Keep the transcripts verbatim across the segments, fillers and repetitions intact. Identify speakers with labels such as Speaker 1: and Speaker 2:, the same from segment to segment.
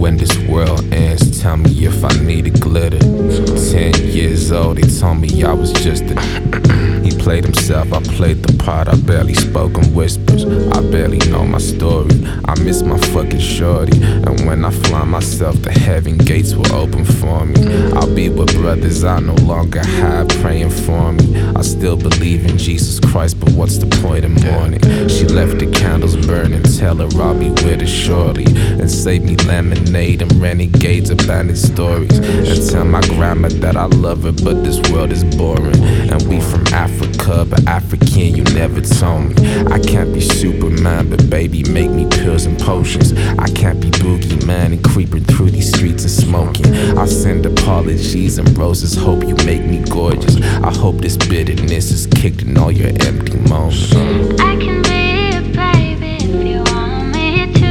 Speaker 1: when this world ends, tell me if I needed glitter. Ten years old, they told me I was just a He played himself, I played the part. I barely spoke in whispers, I barely know my story. I miss my fucking shorty, and when I fly myself to heaven, gates will open for me. I'll be with brothers I no longer have praying for me. I still believe in Jesus Christ, but what's the point in mourning? She left the candles burning, tell her I'll be with her shortly, and save me lemonade and renegades, abandoned stories, and tell my grandma that I love her, but this world is boring. And we from Africa, but African you never told me. I can't be Superman, but baby make me pills and potions. I can't be boogeyman and creeping through these streets and smoking. I send apologies and roses, hope you make me gorgeous. I hope this bitterness is kicked in all your empty moments.
Speaker 2: I can be a baby if you want me to.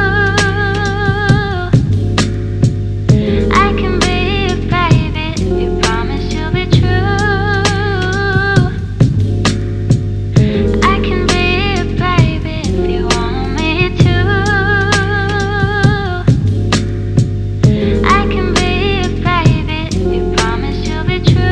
Speaker 2: I can be a baby if you promise you'll be true. I can be a baby if you want me to. I can be a baby if you promise you'll be true.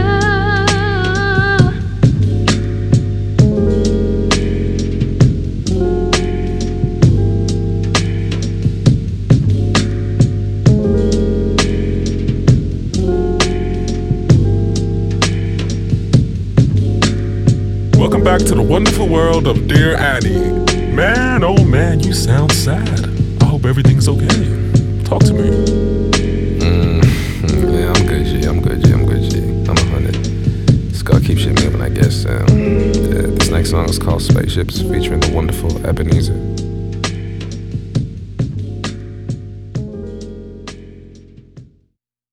Speaker 3: Welcome back to the wonderful world of Dear Annie. Man, oh man, you sound sad. I hope everything's okay. Talk to me.
Speaker 1: Mm, yeah, I'm good, G. I'm good, G. I'm good, G. I'm a hundred. Just gotta keep shit moving, I guess. Um, yeah, this next song is called Spaceships, featuring the wonderful Ebenezer.